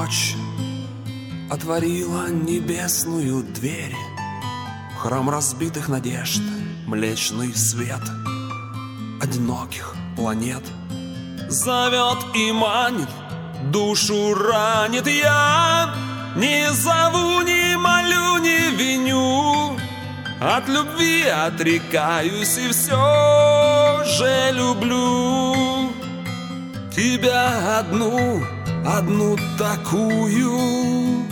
ночь отворила небесную дверь, в храм разбитых надежд, млечный свет одиноких планет зовет и манит, душу ранит. Я не зову, не молю, не виню, от любви отрекаюсь и все же люблю тебя одну, одну такую.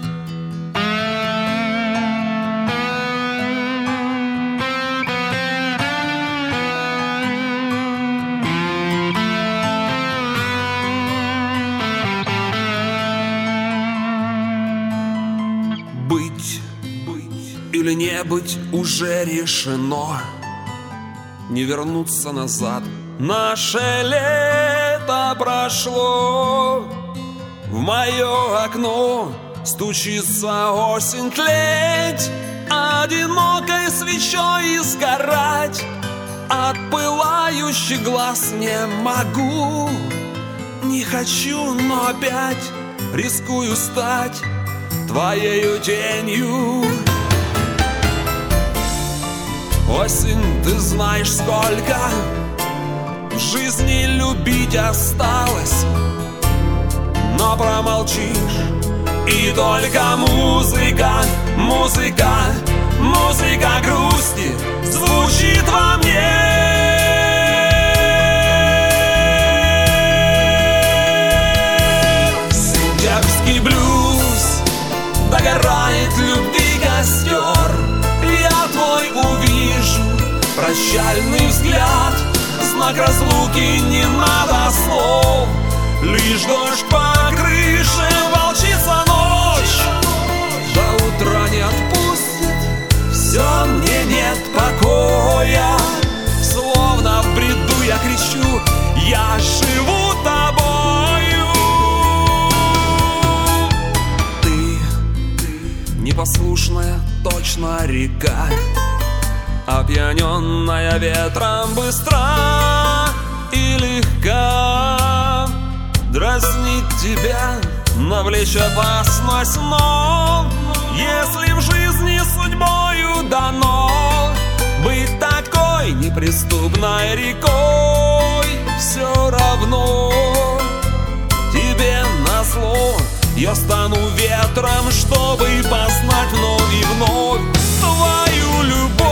Быть или не быть уже решено, не вернуться назад. Наше лето прошло, в мое окно стучится осень. Тлеть одинокой свечой и сгорать от пылающих глаз не могу. Не хочу, но опять рискую стать твоею тенью. Осень, ты знаешь, сколько в жизни любить осталось, но промолчишь, и только музыка, музыка, музыка грусти звучит во мне. Сентябрьский блюз, догорает любви костер, я твой увижу прощальный взгляд, знак разлуки, не надо слов, лишь дождь по крыше, волчица ночь до утра не отпустит, все, мне нет покоя, словно в бреду я кричу, я живу тобою. Ты непослушная, точно река, опьяненная ветром быстра и легка. Дразнить тебя, навлечь опасность, но если в жизни судьбою дано быть такой неприступной рекой, все равно тебе назло я стану ветром, чтобы познать вновь и вновь твою любовь.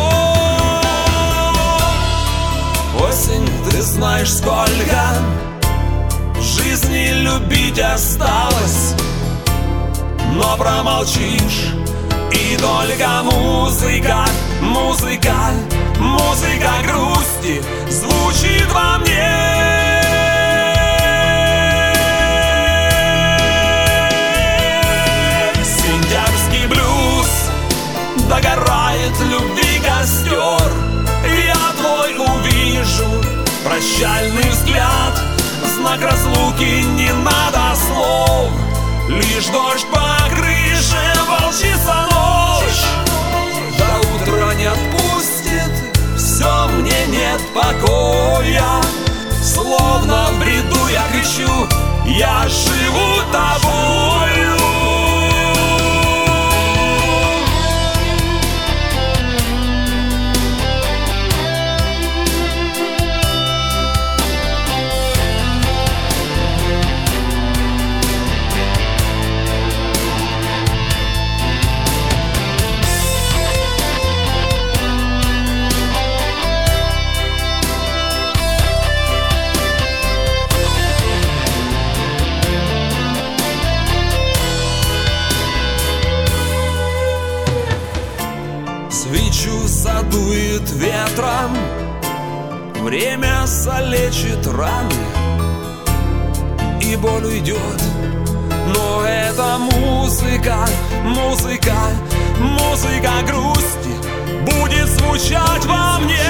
Осень, ты знаешь, сколько в жизни любить осталось, но промолчишь, и только музыка, музыка, музыка грусти звучит во мне. Сентябрьский блюз, догорает любви костер, я твой увижу прощальный взгляд, знак разлуки, не надо слов, лишь дождь по крыше, волчица ночь до утра не отпустит, все, мне нет покоя, словно в бреду я кричу, я живу тобою. Свечу задует ветром, время залечит раны, и боль уйдет, но это музыка, музыка, музыка грусти будет звучать во мне.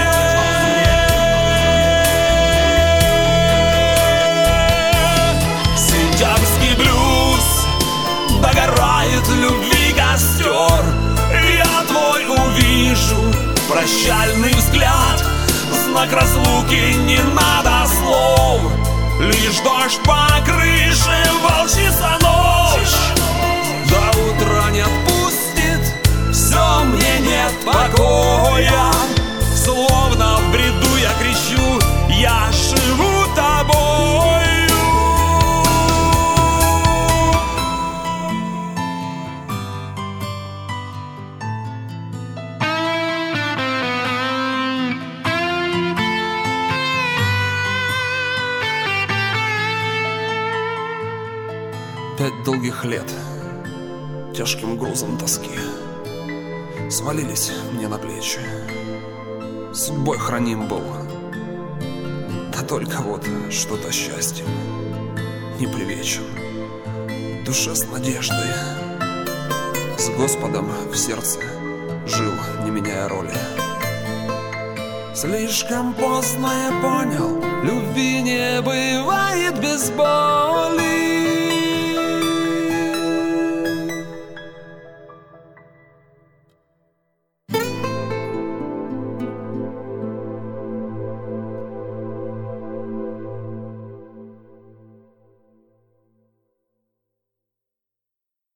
Сентябрьский блюз, догорает любви костер, я твой увижу прощальный взгляд, знак разлуки, не надо слов, лишь дождь по крыше, волчица ночь. До утра не отпустит, все, мне нет покоя. Словно в бреду я кричу: я живу тобою. Пять долгих лет тяжким грузом тоски свалились мне на плечи. Судьбой храним был, да только вот что-то счастьем не привечен. Душа с надеждой, с Господом в сердце жил, не меняя роли. Слишком поздно я понял, любви не бывает без боли.